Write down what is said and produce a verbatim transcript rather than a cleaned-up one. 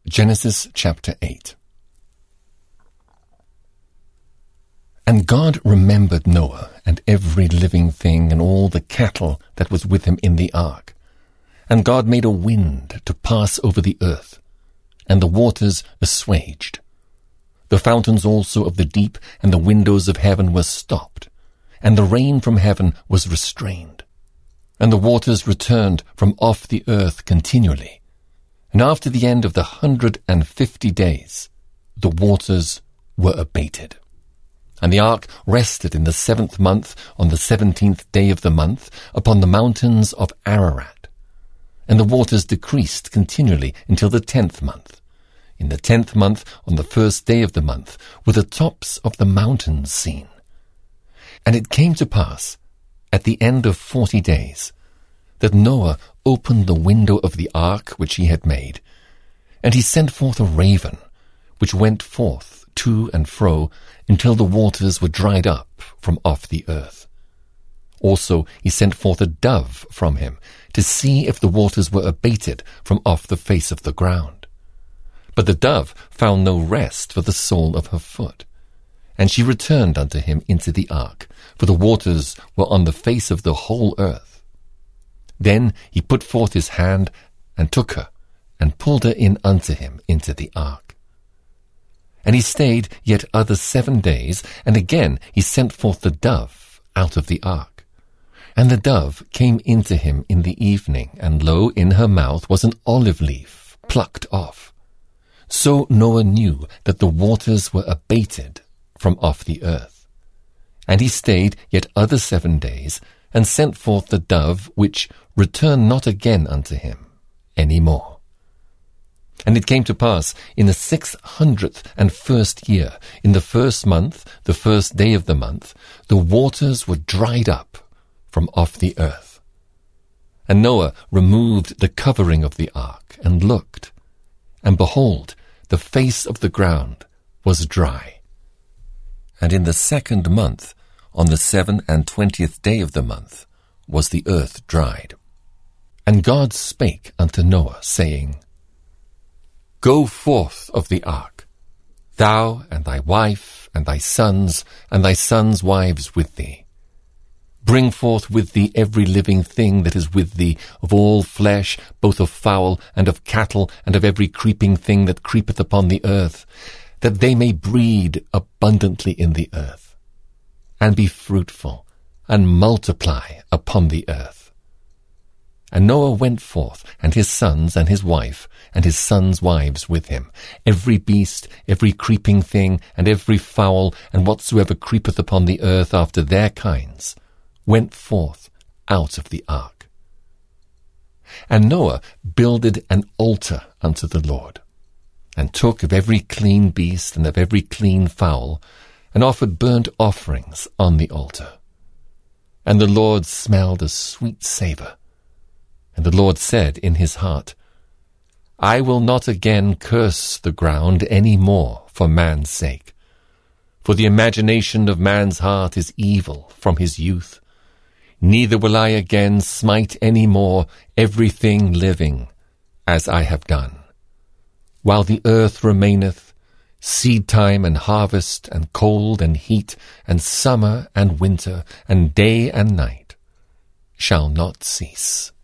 Genesis chapter eight. And God remembered Noah and every living thing and all the cattle that was with him in the ark. And God made a wind to pass over the earth, and the waters assuaged. The fountains also of the deep and the windows of heaven were stopped, and the rain from heaven was restrained. And the waters returned from off the earth continually. And after the end of the hundred and fifty days, the waters were abated. And the ark rested in the seventh month on the seventeenth day of the month upon the mountains of Ararat. And the waters decreased continually until the tenth month. In the tenth month, on the first day of the month, were the tops of the mountains seen. And it came to pass, at the end of forty days, that Noah opened the window of the ark which he had made, and he sent forth a raven, which went forth to and fro until the waters were dried up from off the earth. Also he sent forth a dove from him, to see if the waters were abated from off the face of the ground. But the dove found no rest for the sole of her foot. And she returned unto him into the ark, for the waters were on the face of the whole earth. Then he put forth his hand, and took her, and pulled her in unto him into the ark. And he stayed yet other seven days, and again he sent forth the dove out of the ark. And the dove came into him in the evening, and lo, in her mouth was an olive leaf plucked off. So Noah knew that the waters were abated from off the earth. And he stayed yet other seven days, and sent forth the dove, which returned not again unto him any more. And it came to pass in the six hundredth and first year, in the first month, the first day of the month, the waters were dried up from off the earth. And Noah removed the covering of the ark, and looked, and behold, the face of the ground was dry. And in the second month, on the seven and twentieth day of the month, was the earth dried. And God spake unto Noah, saying, Go forth of the ark, thou and thy wife, and thy sons, and thy sons' wives with thee. Bring forth with thee every living thing that is with thee, of all flesh, both of fowl, and of cattle, and of every creeping thing that creepeth upon the earth, that they may breed abundantly in the earth. And be fruitful, and multiply upon the earth. And Noah went forth, and his sons, and his wife, and his sons' wives with him, every beast, every creeping thing, and every fowl, and whatsoever creepeth upon the earth after their kinds, went forth out of the ark. And Noah builded an altar unto the Lord, and took of every clean beast, and of every clean fowl, and offered burnt offerings on the altar. And the Lord smelled a sweet savour. And the Lord said in his heart, I will not again curse the ground any more for man's sake. For the imagination of man's heart is evil from his youth. Neither will I again smite any more everything living, as I have done. While the earth remaineth, seed time and harvest, and cold and heat, and summer and winter, and day and night shall not cease.